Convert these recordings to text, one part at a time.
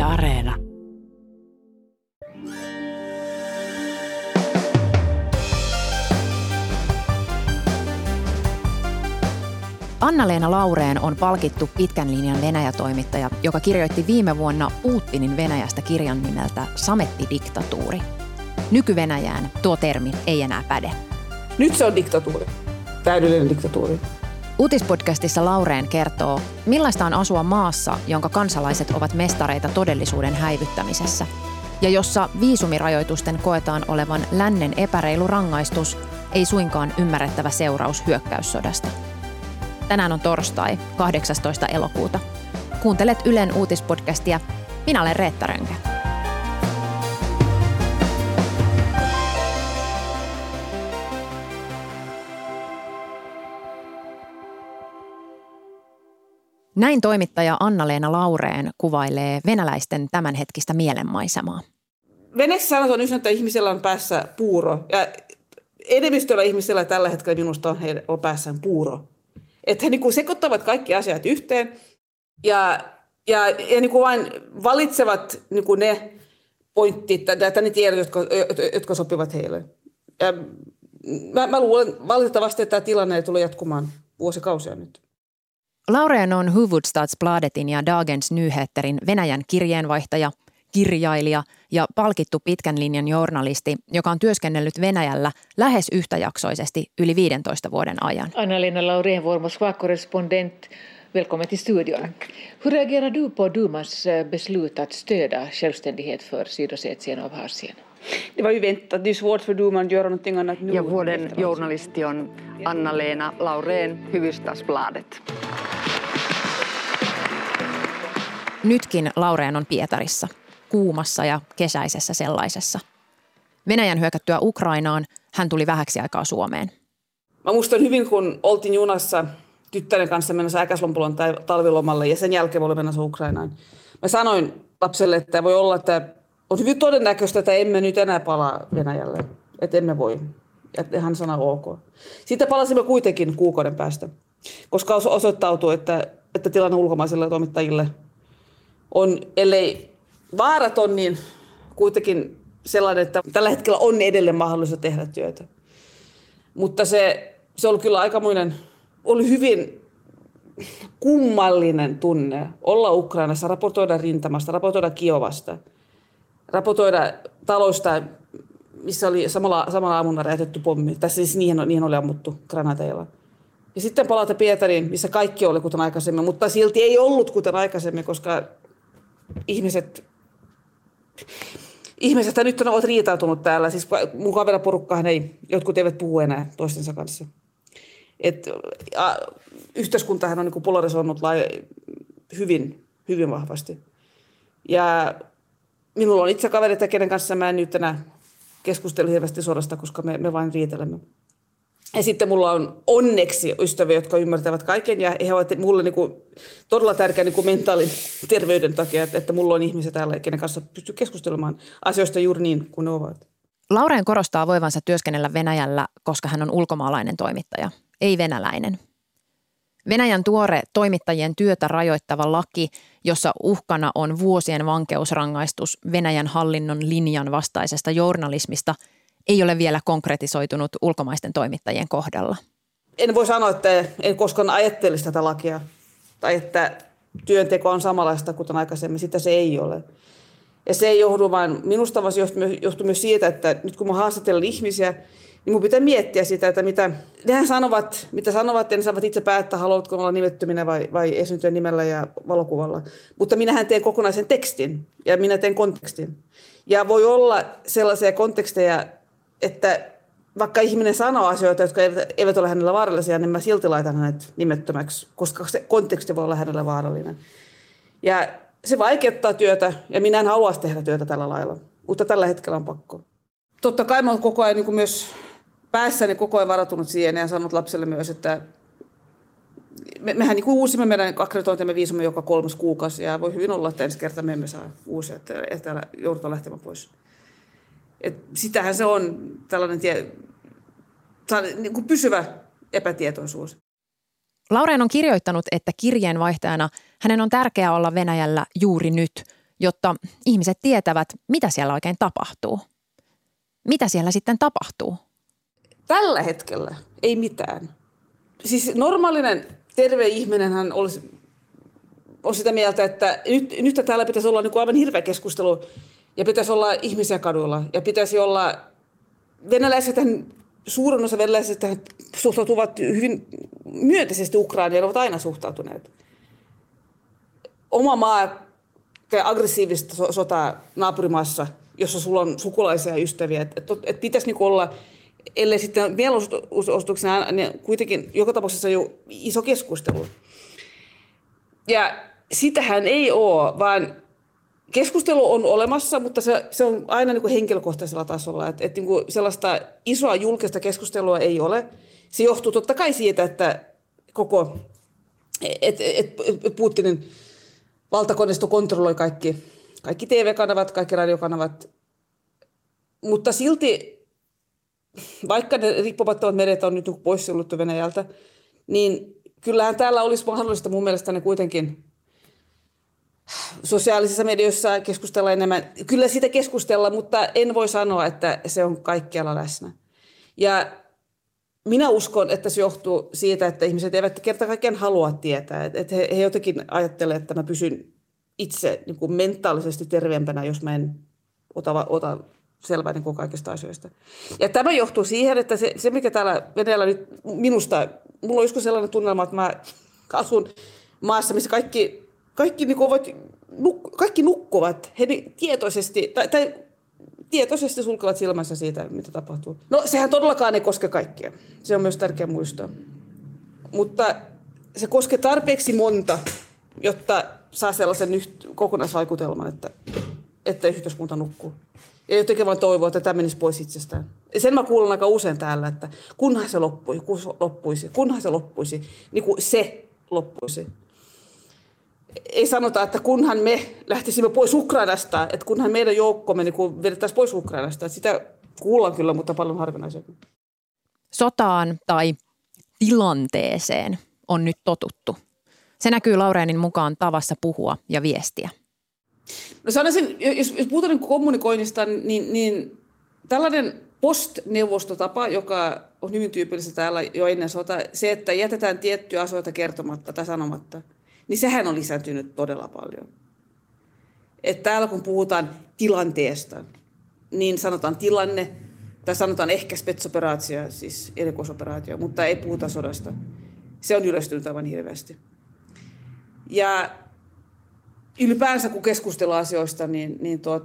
Areena. Anna-Leena Laureen on palkittu pitkän linjan Venäjä-toimittaja, joka kirjoitti viime vuonna Putinin Venäjästä kirjan nimeltä Samettidiktatuuri. Nyky-Venäjään tuo termi ei enää päde. Nyt se on diktatuuri. Täydellinen diktatuuri. Uutispodcastissa Laureen kertoo, millaista on asua maassa, jonka kansalaiset ovat mestareita todellisuuden häivyttämisessä, ja jossa viisumirajoitusten koetaan olevan lännen epäreilu rangaistus, ei suinkaan ymmärrettävä seuraus hyökkäyssodasta. Tänään on torstai, 18. elokuuta. Kuuntelet Ylen uutispodcastia. Minä olen Reetta Rönkä. Näin toimittaja Anna-Leena Laureen kuvailee venäläisten tämänhetkistä mielenmaisemaa. Venäjäksi sanotaan yhdessä, että ihmisellä on päässä puuro. Ja enemmistöllä ihmisellä tällä hetkellä minusta on päässään puuro. Että he niin sekoittavat kaikki asiat yhteen ja niin vain valitsevat niin ne pointtit tai ne tiedot, jotka sopivat heille. Ja mä luulen valitettavasti, että tämä tilanne tulee jatkumaan vuosikausia nyt. Laureen on Hufvudstadsbladetin ja Dagens Nyheterin Venäjän kirjeenvaihtaja, kirjailija ja palkittu pitkän linjan journalisti, joka on työskennellyt Venäjällä lähes yhtäjaksoisesti yli 15 vuoden ajan. Anna-Leena Laureen, vår Moskva-korrespondent. Välkommen till studion. Hur reagerar du på Dumas beslut att stödja självständighet för Sydossetien och Abchazien? Det var ju väntat. Det är svårt för Duma att göra någonting annat nu. Ja vuoden journalisti on Anna-Leena Laureen Hufvudstadsbladet. Nytkin Laureen on Pietarissa, kuumassa ja kesäisessä sellaisessa. Venäjän hyökättyä Ukrainaan hän tuli vähäksi aikaa Suomeen. Mä muistan hyvin, kun oltiin junassa tyttären kanssa mennessä äkäslompulon talvilomalle ja sen jälkeen oli mennessä Ukrainaan. Mä sanoin lapselle, että voi olla, että on hyvin todennäköistä, että emme nyt enää palaa Venäjälle. Että emme voi. Ja hän sanoi ok. Sitten palasimme kuitenkin kuukauden päästä, koska osoittautui, että tilanne ulkomaisille toimittajille on, ellei vaaraton, niin kuitenkin sellainen, että tällä hetkellä on edelleen mahdollista tehdä työtä. Mutta se oli kyllä aikamoinen, oli hyvin kummallinen tunne olla Ukrainassa, raportoida rintamasta, raportoida Kiovasta, raportoida taloista, missä oli samalla aamuna räjähtetty pommi. Tässä siis niihin oli ammuttu granaateilla. Ja sitten palata Pietariin, missä kaikki oli kuten aikaisemmin, mutta silti ei ollut kuten aikaisemmin, koska ihmiset nyt ovat riitautunut täällä. Siis mun kaveraporukkahan jotkut eivät puhu enää toistensa kanssa. Yhteiskuntahan on niin kuin polarisoinut hyvin, hyvin vahvasti. Ja minulla on itse kavereita, kenen kanssa mä en nyt enää keskustelu hirveästi sodasta, koska me vain riitelemme. Ja sitten mulla on onneksi ystäviä, jotka ymmärtävät kaiken ja he ovat mulle niinku todella tärkeä niinku mentaaliterveyden takia, että mulla on ihmisiä täällä, kenen kanssa pystyy keskustelemaan asioista juuri niin kuin ne ovat. Laureen korostaa voivansa työskennellä Venäjällä, koska hän on ulkomaalainen toimittaja, ei venäläinen. Venäjän tuore toimittajien työtä rajoittava laki, jossa uhkana on vuosien vankeusrangaistus Venäjän hallinnon linjan vastaisesta journalismista, ei ole vielä konkretisoitunut ulkomaisten toimittajien kohdalla. En voi sanoa, että en koskaan ajattelisi tätä lakia tai että työnteko on samanlaista kuin aikaisemmin. Sitä se ei ole. Ja se ei johdu vain minusta, vaan johtuu myös siitä, että nyt kun mä haastattelen ihmisiä, niin mun pitää miettiä sitä, että mitä sanovat, ja ne saavat itse päättää, haluatko olla nimettöminä vai esiintyä nimellä ja valokuvalla. Mutta minähän teen kokonaisen tekstin ja minä teen kontekstin. Ja voi olla sellaisia konteksteja, että vaikka ihminen sanoo asioita, jotka eivät ole hänellä vaarallisia, niin mä silti laitan hänet nimettömäksi, koska se konteksti voi olla hänellä vaarallinen. Ja se vaikeuttaa työtä, ja minä en halua tehdä työtä tällä lailla, mutta tällä hetkellä on pakko. Totta kai mä olen koko ajan niin myös päässäni koko ajan varatunut siihen ja sanonut lapselle myös, että mehän niin uusimme meidän akkreditointimme viisumme joka 3 kuukausi, ja voi hyvin olla, että ensi kertaa me emme saa uusia, että joudutaan lähtemään pois. Sitähän se on tällainen niin kuin pysyvä epätietoisuus. Laureen on kirjoittanut, että kirjeenvaihtajana hänen on tärkeää olla Venäjällä juuri nyt, jotta ihmiset tietävät, mitä siellä oikein tapahtuu. Mitä siellä sitten tapahtuu? Tällä hetkellä ei mitään. Siis normaalinen terve ihminenhän on sitä mieltä, että nyt täällä pitäisi olla niin kuin aivan hirveä keskustelu ja pitäisi olla ihmisiä kaduilla ja pitäisi olla suurin osa venäläisistä suhtautuvat hyvin myönteisesti Ukrainaan ja ovat aina suhtautuneet. Oma maa käy aggressiivista sotaa naapurimaassa, jossa sulla on sukulaisia ja ystäviä. Että pitäisi niin olla, ellei sitten mielenosoituksena, niin kuitenkin joka tapauksessa jo iso keskustelu. Ja sitähän ei ole, vaan keskustelu on olemassa, mutta se on aina niin kuin henkilökohtaisella tasolla. Että niin kuin sellaista isoa julkista keskustelua ei ole. Se johtuu totta kai siitä, että Putinin valtakoneisto kontrolloi kaikki TV-kanavat, kaikki radiokanavat. Mutta silti, vaikka ne riippumattomat mediat on nyt poissuljettu Venäjältä, niin kyllähän täällä olisi mahdollista mun mielestäni kuitenkin sosiaalisissa medioissa keskustella enemmän. Kyllä siitä keskustellaan, mutta en voi sanoa, että se on kaikkialla läsnä. Ja minä uskon, että se johtuu siitä, että ihmiset eivät kerta kaikkiaan halua tietää. Että he jotenkin ajattelevat, että mä pysyn itse niin kuin mentaalisesti terveempänä, jos mä en ota selvää niin kuin kaikista asioista. Ja tämä johtuu siihen, että se mikä täällä Venäjällä nyt mulla on joskus sellainen tunnelma, että mä asun maassa, missä kaikki nukkuvat. He tietoisesti, tai tietoisesti sulkevat silmänsä siitä, mitä tapahtuu. No sehän todellakaan ei koske kaikkia. Se on myös tärkeää muistaa. Mutta se koskee tarpeeksi monta, jotta saa sellaisen kokonaisvaikutelman, että yhteiskunta nukkuu. Ja jotenkin vaan toivoo, että tämä menisi pois itsestään. Sen mä kuulen aika usein täällä, että kunhan se loppuisi, niin kuin se loppuisi. Ei sanota, että kunhan me lähtisimme pois Ukrainasta, että kunhan meidän joukkomme niin vedettäisiin pois Ukrainasta. Sitä kuullaan kyllä, mutta paljon harvinaisemmin. Sotaan tai tilanteeseen on nyt totuttu. Se näkyy Laureenin mukaan tavassa puhua ja viestiä. No sanoisin, jos puhutaan niin kommunikoinnista, niin tällainen post-neuvostotapa, joka on hyvin tyypillistä täällä jo ennen sotaa, se, että jätetään tiettyjä asioita kertomatta tai sanomatta, niin sehän on lisääntynyt todella paljon. Että täällä kun puhutaan tilanteesta, niin sanotaan tilanne, tai sanotaan ehkä spetsoperaatio, siis erikoisoperaatio, mutta ei puhuta sodasta. Se on yleistynyt aivan hirveästi. Ja ylipäänsä kun keskustellaan asioista, niin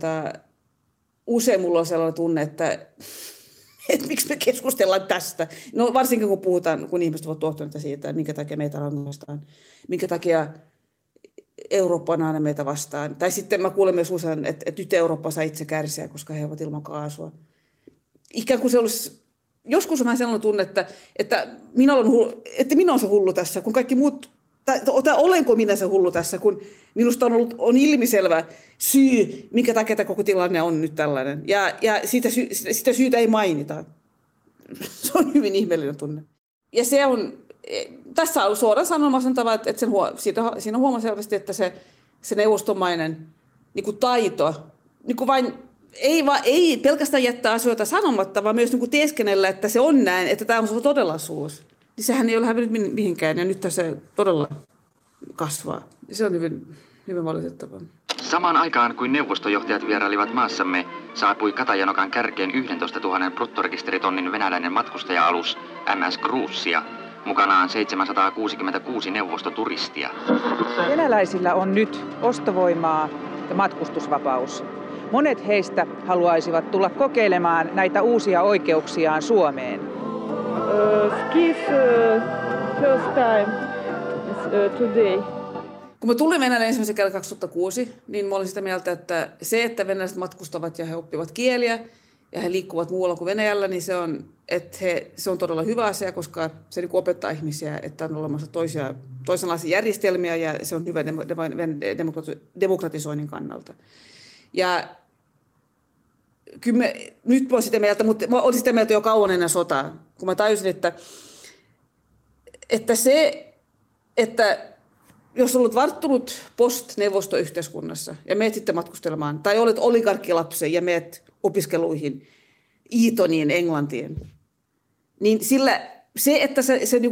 usein mulla on sellainen tunne, että miksi me keskustellaan tästä. No varsinkin kun ihmiset ovat tuohtuneita siitä, minkä takia meitä rangaistaan, minkä takia Eurooppa on aina meitä vastaan. Tai sitten mä kuulen myös usein, että nyt Eurooppa saa itse kärsiä, koska he ovat ilman kaasua. Ikään kuin se olisi, joskus on vähän sellainen tunne, että minä olen se hullu tässä, kun kaikki muut, tai olenko minä se hullu tässä, kun minusta on ilmiselvä syy, minkä takia tämä koko tilanne on nyt tällainen. Ja sitä syytä ei mainita. Se on hyvin ihmeellinen tunne. Ja se on, tässä on suoraan sanomasantava, että siinä huomaa selvästi, että se neuvostomainen niin kuin taito, niin kuin vain, ei pelkästään jättää asioita sanomatta, vaan myös niin kuin teeskennellä, että se on näin, että tämä on todellisuus. Niin sehän ei ole hävinnyt mihinkään ja nyt se todella kasvaa. Se on hyvin, hyvin valitettavaa. Samaan aikaan kuin neuvostojohtajat vierailivat maassamme, saapui Katajanokan kärkeen 11 000 bruttorekisteritonnin venäläinen matkustaja-alus MS Cruisia, mukanaan 766 neuvostoturistia. Venäläisillä on nyt ostovoimaa ja matkustusvapaus. Monet heistä haluaisivat tulla kokeilemaan näitä uusia oikeuksiaan Suomeen. Ski first time today. Kun mä tulin Venäjälle ensimmäisen kerran 2006, niin mä olin sitä mieltä, että se, että venäläiset matkustavat ja he oppivat kieliä ja he liikkuvat muualla kuin Venäjällä, niin se on todella hyvä asia, koska se niin opettaa ihmisiä, että on olemassa toisenlaisia järjestelmiä ja se on hyvä demokratisoinnin kannalta. Ja kyllä nyt mä olen sitä mieltä, mutta mä olin sitä mieltä jo kauan ennen sotaa, kun mä tajusin, että jos olet varttunut post-neuvostoyhteiskunnassa ja menet sitten matkustelemaan, tai olet oligarkkilapsi ja menet opiskeluihin Eatoniin, Englantiin, niin sillä se, että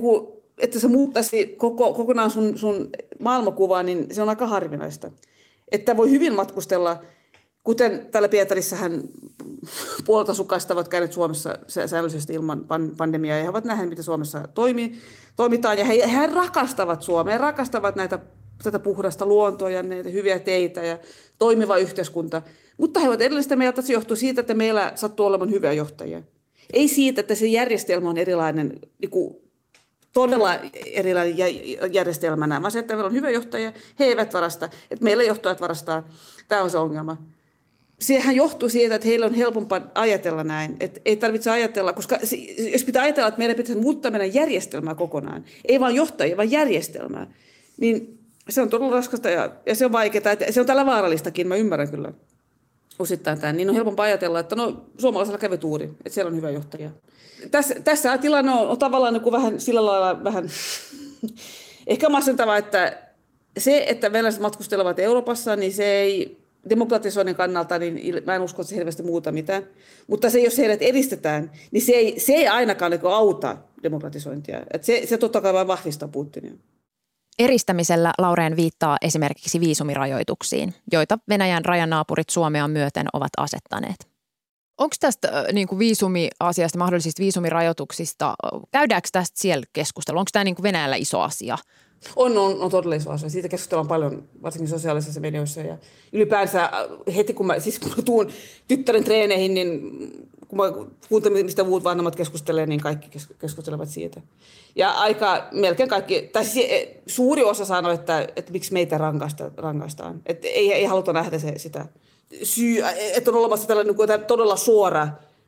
se muuttaisi kokonaan sun maailmakuvaa, niin se on aika harvinaista. Että voi hyvin matkustella, kuten täällä Pietarissahan puolet asukkaista ovat käyneet Suomessa säännöllisesti ilman pandemiaa, ja he ovat nähneet, miten Suomessa toimitaan, ja he rakastavat Suomea, he rakastavat tätä puhdasta luontoa ja näitä hyviä teitä ja toimiva yhteiskunta. Mutta he ovat edelleen sitä mieltä, että se johtuu siitä, että meillä sattuu olemaan hyviä johtajia. Ei siitä, että se järjestelmä on erilainen, todella erilainen järjestelmänä, vaan se, että meillä on hyviä johtajia, he eivät varasta, että meillä johtajat varastaa. Tämä on se ongelma. Sehän johtuu siitä, että heillä on helpompaa ajatella näin. Että ei tarvitse ajatella, koska jos pitää ajatella, että meidän pitäisi muuttaa meidän järjestelmää kokonaan, ei vain johtajia, vaan järjestelmää, niin se on todella raskasta ja se on vaikeaa. Se on tällä vaarallistakin, mä ymmärrän kyllä osittain tämän. Niin on helpompaa ajatella, että suomalaisella kävi tuuri, että siellä on hyvä johtaja. Tässä tilanne on tavallaan niin kuin vähän sillä lailla vähän ehkä masentava, että se, että venäläiset matkustelevat Euroopassa, niin se ei demokratisoinnin kannalta, niin mä en usko, että se hirveästi muuta mitään. Mutta se, jos heidät edistetään, niin se ei ainakaan niin auta demokratisointia. Että se totta kai vain vahvistaa Putinia. Eristämisellä Laureen viittaa esimerkiksi viisumirajoituksiin, joita Venäjän rajanaapurit Suomea myöten ovat asettaneet. Onko tästä niin kuin viisumiasiasta, mahdollisista viisumirajoituksista, käydäänkö tästä siellä keskustelua? Onko tämä niin kuin Venäjällä iso asia? On todella iso asia. Siitä keskustellaan paljon, varsinkin sosiaalisissa medioissa. Ja ylipäänsä heti, kun mä tuun tyttären treeneihin, niin kun mä kuuntelen, mistä muut vanhemmat keskustelevat, niin kaikki keskustelevat siitä. Ja melkein kaikki, tai suuri osa sanoo, että miksi meitä rangaistaan. Että ei haluta nähdä sitä syy, että on olemassa tällainen todella suora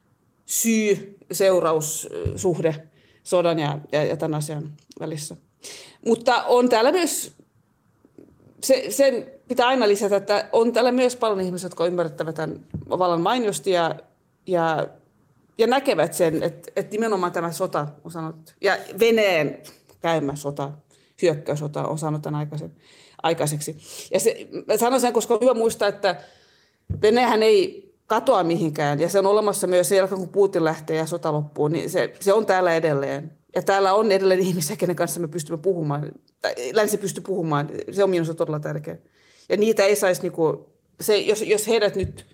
syy-seuraussuhde sodan ja tämän asian välissä. Mutta on täällä myös, sen pitää aina lisätä, että on täällä myös paljon ihmisiä, jotka ymmärtävät tämän vallan mainiosti ja näkevät sen, että nimenomaan tämä sota on sanottu, ja Venäjän käymä sota, hyökkäyssota on saanut tämän aikaiseksi. Ja mä sanon sen, koska on hyvä muistaa, että Venäjähän ei katoa mihinkään, ja se on olemassa myös sen jälkeen, kun Putin lähtee ja sota loppuu, niin se on täällä edelleen. Ja täällä on edelleen ihmisiä, kenen kanssa me pystymme puhumaan, tai länsi pystyy puhumaan, se on minusta todella tärkeää. Ja niitä ei saisi, jos heidät nyt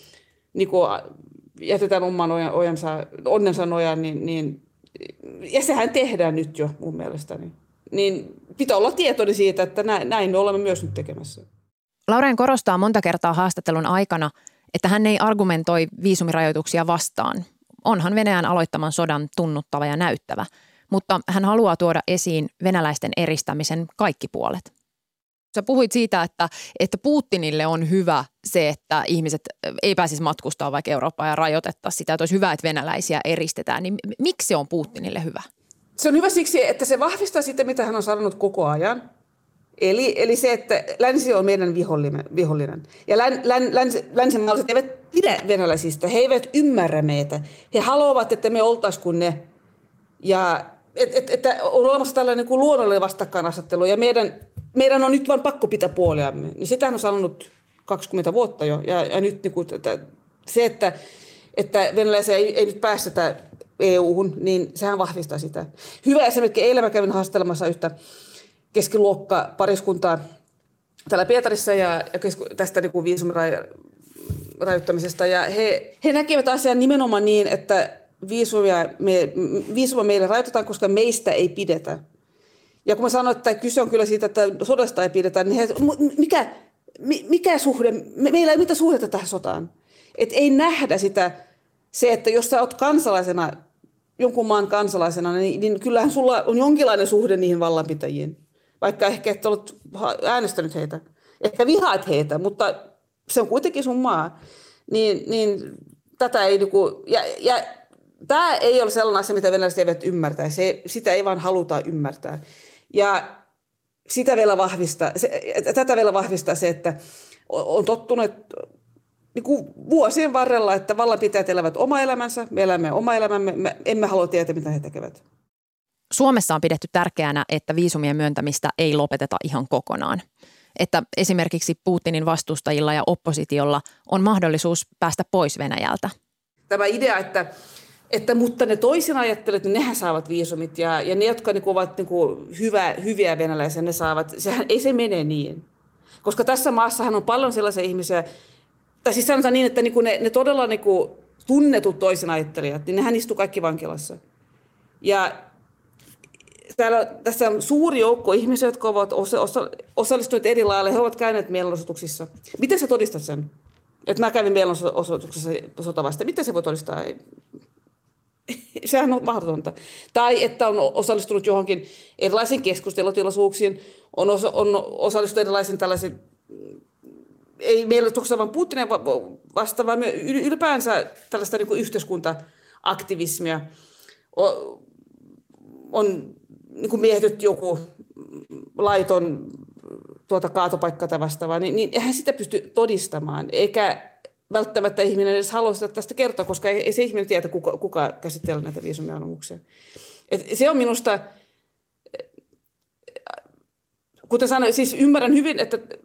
jätetään oman onnensa nojaan, niin, ja sehän tehdään nyt jo mun mielestäni, niin pitää olla tietoinen siitä, että näin me olemme myös nyt tekemässä. Laureen korostaa monta kertaa haastattelun aikana, että hän ei argumentoi viisumirajoituksia vastaan. Onhan Venäjän aloittaman sodan tunnuttava ja näyttävä, mutta hän haluaa tuoda esiin venäläisten eristämisen kaikki puolet. Sä puhuit siitä, että Putinille on hyvä se, että ihmiset ei pääsisi matkustaa vaikka Eurooppaan ja rajoitettaisiin sitä, että olisi hyvä, että venäläisiä eristetään. Niin miksi se on Putinille hyvä? Se on hyvä siksi, että se vahvistaa sitä, mitä hän on sanonut koko ajan. Eli se, että länsi on meidän vihollinen. Ja länsimaalaiset eivät pidä venäläisistä, he eivät ymmärrä meitä. He haluavat, että me oltaisiin kuin ne. Ja että on olemassa tällainen kuin luonnollinen vastakkainasettelu, ja meidän on nyt vain pakko pitää puoliamme. Niin sitä hän on sanonut 20 vuotta jo. Ja nyt se, että venäläisiä ei nyt päästetä EU-hun, niin sehän vahvistaa sitä. Hyvä esimerkki, eilen mä kävin haastelemassa yhtä keskiluokka pariskuntaa täällä Pietarissa ja tästä niin viisumirajoittamisesta. Ja he näkevät asian nimenomaan niin, että viisumia meille rajoitetaan, koska meistä ei pidetä. Ja kun mä sanoin, että kyse on kyllä siitä, että sodasta ei pidetä, niin mikä suhde, meillä ei mitään suhdetta tähän sotaan. Että ei nähdä se, että jos sä oot kansalaisena, jonkun maan kansalaisena, niin kyllähän sulla on jonkinlainen suhde niihin vallanpitäjiin. Vaikka ehkä et olet äänestänyt heitä. Ehkä vihaat heitä, mutta se on kuitenkin sun maa. Niin tätä ei ja tämä ei ole sellainen asia, mitä venäläiset eivät ymmärtää. Sitä ei vaan haluta ymmärtää. Ja tätä vielä vahvistaa se, että on tottunut vuosien varrella, että vallanpitäjät elävät oma elämänsä, me elämme oma elämämme, me emme halua tietää, mitä he tekevät. Suomessa on pidetty tärkeänä, että viisumien myöntämistä ei lopeteta ihan kokonaan. Että esimerkiksi Putinin vastustajilla ja oppositiolla on mahdollisuus päästä pois Venäjältä. Tämä idea, että mutta ne toisin ajattelijat, niin nehän saavat viisumit ja ne, jotka ovat hyviä venäläisiä, ne saavat, ei se mene niin. Koska tässä maassahan on paljon sellaisia ihmisiä, tai siis sanotaan niin, että ne todella tunnetut toisin ajattelijat, niin nehän istuu kaikki vankilassa. Ja tässä on suuri joukko ihmisiä, jotka ovat osallistuneet eri lailla, he ovat käyneet mielenosoituksissa. Miten sä todistat sen? Että mä kävin mielenosoituksessa sotavasta. Miten se voi todistaa? Sehän on mahdotonta. Tai että on osallistunut johonkin erilaisiin keskustelutilaisuuksiin, on osallistunut erilaisiin tällaisiin, ei mielenosoituksessa vaan Putinin vastaan, vaan ylipäänsä tällaista yhteiskunta-aktivismia. On miehitetty joku laiton kaatopaikka tai vastaavaa, niin eihän sitä pysty todistamaan, eikä välttämättä ihminen edes halua sitä tästä kertoa, koska ei se ihminen tiedä, kuka käsittelee näitä viisumianomuksia. Se on minusta, kuten sanoin, siis ymmärrän hyvin,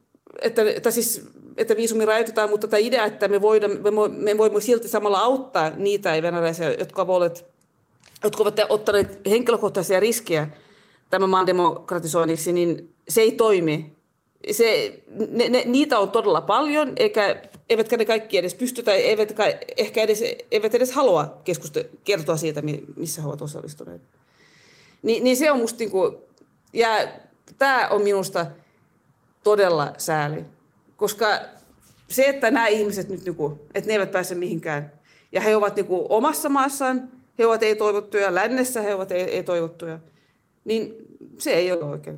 että viisumi rajoitetaan, mutta tämä idea, että me voimme silti samalla auttaa niitä venäläisiä, jotka ovat ottaneet henkilökohtaisia riskejä tämän maan demokratisoinniksi, niin se ei toimi. Niitä on todella paljon, eivätkä ne kaikki edes pysty tai eivät edes halua kertoa siitä, missä he ovat osallistuneet. Niin se on musta, ja tämä on minusta todella sääli, koska se, että nämä ihmiset nyt, että ne eivät pääse mihinkään, ja he ovat omassa maassaan, he ovat ei-toivottuja, lännessä he ovat ei-toivottuja, niin se ei ole oikein.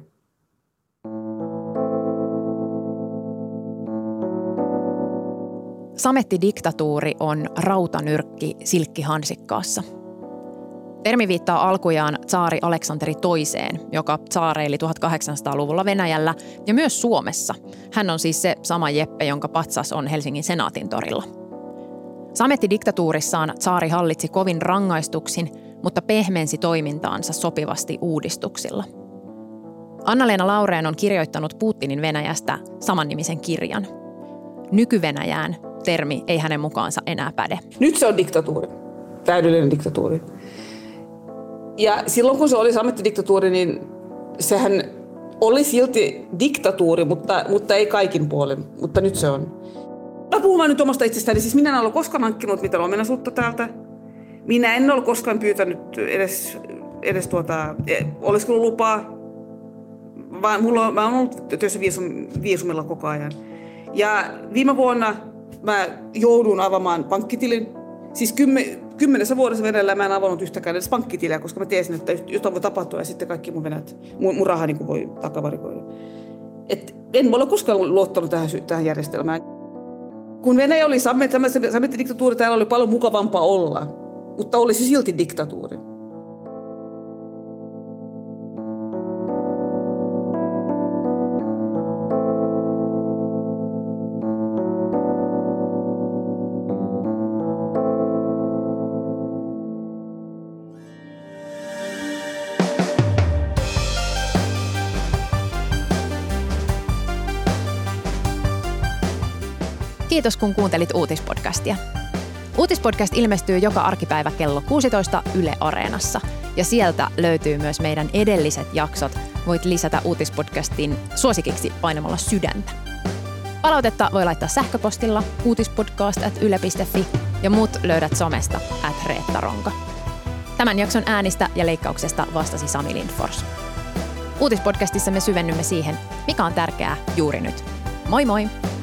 Samettidiktatuuri on rautanyrkki silkkihansikkaassa. Termi viittaa alkujaan tsaari Aleksanteri II, joka tsaareili 1800-luvulla Venäjällä ja myös Suomessa. Hän on siis se sama Jeppe, jonka patsas on Helsingin Senaatintorilla. Samettidiktatuurissaan tsaari hallitsi kovin rangaistuksin, mutta pehmensi toimintaansa sopivasti uudistuksilla. Anna-Leena Laureen on kirjoittanut Putinin Venäjästä samannimisen kirjan. Nyky-Venäjään termi ei hänen mukaansa enää päde. Nyt se on diktatuuri, täydellinen diktatuuri. Ja silloin kun se oli samettidiktatuuri, niin sehän oli silti diktatuuri, mutta ei kaikin puolin, mutta nyt se on. Mä puhun nyt omasta itsestäni, siis minä en ole koskaan hankkinut mitään omenaisuutta täältä. Minä en ole koskaan pyytänyt edes oleskelulupaa, vaan mä oon ollut töissä viisumilla koko ajan. Ja viime vuonna mä joudun avaamaan pankkitilin. Siis 10 vuodessa Venäjällä mä en avannut yhtäkään edes pankkitiliä, koska mä tiesin, että jotain voi tapahtua ja sitten kaikki mun raha voi takavarikoida. En ole koskaan luottanut tähän järjestelmään. Kun Venäjä oli samettidiktatuuri, täällä oli paljon mukavampaa olla, mutta oli se silti diktatuuri. Kiitos kun kuuntelit Uutispodcastia. Uutispodcast ilmestyy joka arkipäivä kello 16 Yle Areenassa. Ja sieltä löytyy myös meidän edelliset jaksot. Voit lisätä Uutispodcastin suosikiksi painamalla sydäntä. Palautetta voi laittaa sähköpostilla uutispodcast@yle.fi ja mut löydät somesta @reettaronka. Tämän jakson äänistä ja leikkauksesta vastasi Sami Lindfors. Uutispodcastissa me syvennymme siihen, mikä on tärkeää juuri nyt. Moi moi!